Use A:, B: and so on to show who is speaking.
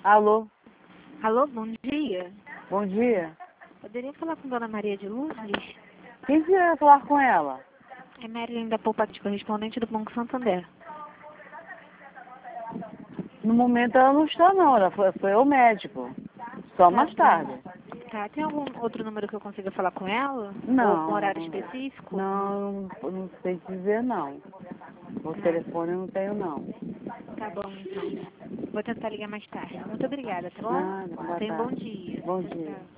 A: Alô,
B: Alô, bom dia.
A: bom dia.
B: Poderia falar com Dona Maria de Lourdes?
A: Quem queria falar com ela?
B: É Marilyn da Poupac, correspondente do Banco Santander.
A: No momento ela não está não, ela foi ao médico. Só mais tarde.
B: Tá, tem algum outro número que eu consiga falar com ela? Ou
A: Não,
B: um horário específico?
A: não sei dizer não. O telefone eu não tenho não.
B: Tá bom, então. Vou tentar ligar mais tarde. Muito obrigada, tá bom?
A: Nada, boa
B: Tenha um bom
A: tarde.
B: dia.
A: Bom
B: Tchau,
A: dia.
B: tchau.